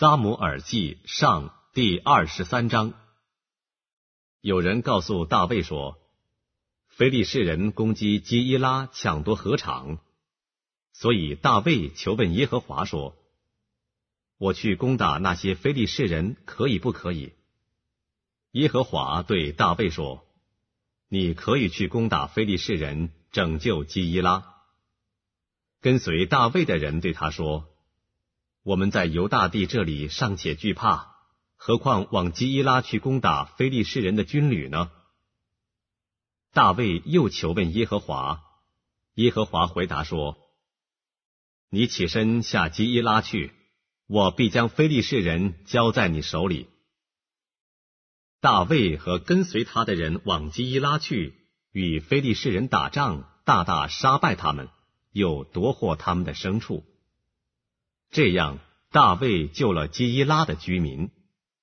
撒母耳记上第23章。有人告诉大卫说，非利士人攻击基伊拉，抢夺禾场，所以大卫求问耶和华说，我去攻打那些非利士人可以不可以？耶和华对大卫说，你可以去攻打非利士人，拯救基伊拉。跟随大卫的人对他说，我们在犹大地这里尚且惧怕，何况往基伊拉去攻打非利士人的军旅呢？大卫又求问耶和华，耶和华回答说，你起身下基伊拉去，我必将非利士人交在你手里。大卫和跟随他的人往基伊拉去，与非利士人打仗，大大杀败他们，又夺获他们的牲畜。这样，大卫救了基伊拉的居民。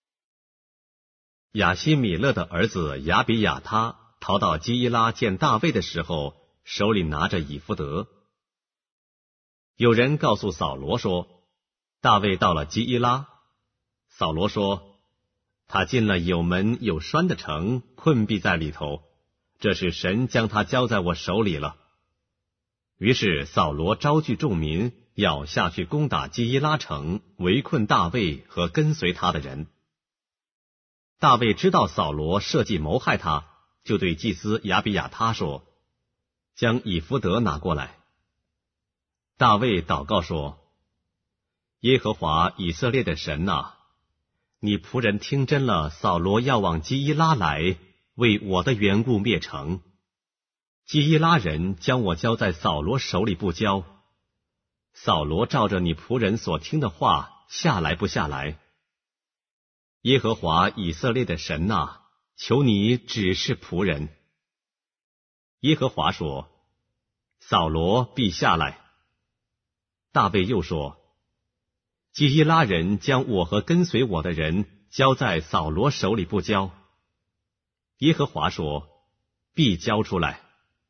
亚希米勒的儿子亚比亚他逃到基伊拉见大卫的时候，手里拿着以弗得。有人告诉扫罗说，大卫到了基伊拉。扫罗说，他进了有门有栓的城，困闭在里头，这是神将他交在我手里了。于是扫罗招聚众民，要下去攻打基伊拉城，围困大卫和跟随他的人。大卫知道扫罗设计谋害他，就对祭司亚比亚他说，将以弗得拿过来。大卫祷告说，耶和华以色列的神啊，你仆人听真了，扫罗要往基伊拉来，为我的缘故灭城。基伊拉人将我交在扫罗手里不交，扫罗照着你仆人所听的话，下来不下来？耶和华以色列的神啊，求你指示仆人。耶和华说，扫罗必下来。大卫又说，基伊拉人将我和跟随我的人交在扫罗手里不交。耶和华说，必交出来。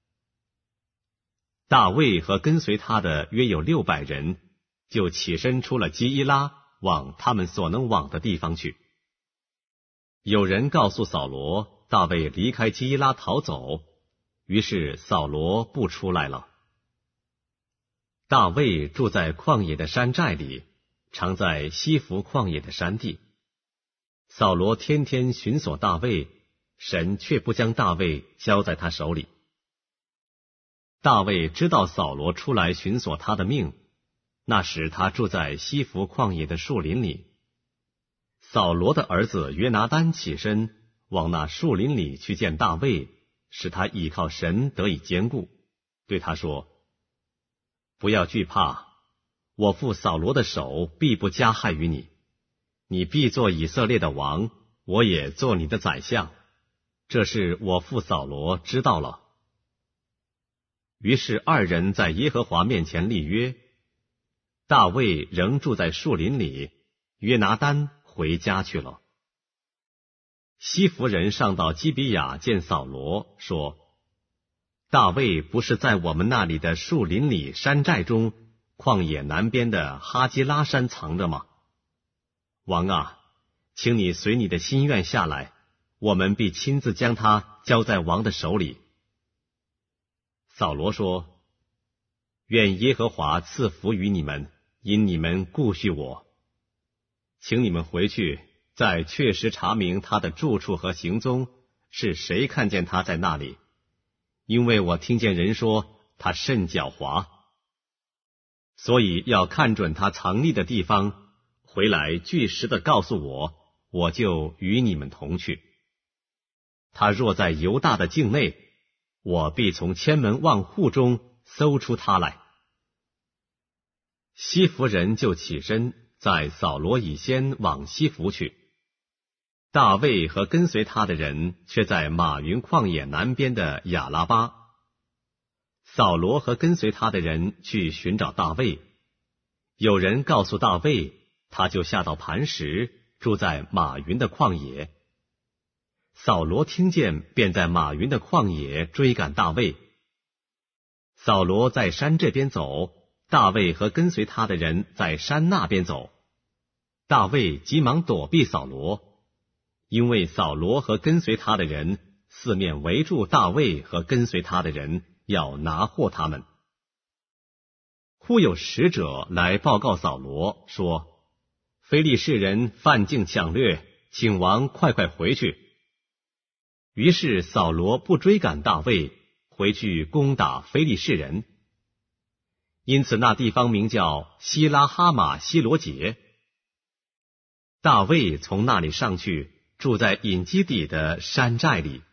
大卫和跟随他的约有600人，就起身出了基伊拉，往他们所能往的地方去。有人告诉扫罗，大卫离开基伊拉逃走，于是扫罗不出来了。大卫住在旷野的山寨里，常在西弗旷野的山地。扫罗天天寻索大卫，神却不将大卫交在他手里。大卫知道扫罗出来寻索他的命，那时他住在西弗旷野的树林里。扫罗的儿子约拿单起身，往那树林里去见大卫，使他倚靠神得以坚固，对他说，不要惧怕，我父扫罗的手必不加害于你，你必做以色列的王，我也做你的宰相，这是我父扫罗知道了。于是二人在耶和华面前立约。大卫仍住在树林里，约拿单回家去了。西弗人上到基比亚见扫罗，说，大卫不是在我们那里的树林里山寨中，旷野南边的哈基拉山藏着吗？王啊，请你随你的心愿下来，我们必亲自将他交在王的手里。扫罗说，愿耶和华赐福于你们，因你们顾恤我。请你们回去，再确实查明他的住处和行踪，是谁看见他在那里，因为我听见人说他甚狡猾，所以要看准他藏匿的地方，回来据实的告诉我，我就与你们同去。他若在犹大的境内，我必从千门万户中搜出他来。西弗人就起身，在扫罗以先往西弗去。大卫和跟随他的人却在马云旷野南边的亚拉巴。扫罗和跟随他的人去寻找大卫，有人告诉大卫，他就下到磐石，住在马云的旷野。扫罗听见，便在马云的旷野追赶大卫。扫罗在山这边走，大卫和跟随他的人在山那边走。 大卫急忙躲避扫罗，因为扫罗和跟随他的人四面围住大卫和跟随他的人，要拿获他们。忽有使者来报告扫罗说，非利士人犯境抢掠，请王快快回去。于是扫罗不追赶大卫，回去攻打非利士人。因此那地方名叫希拉哈马希罗杰。大卫从那里上去，住在隐基底的山寨里。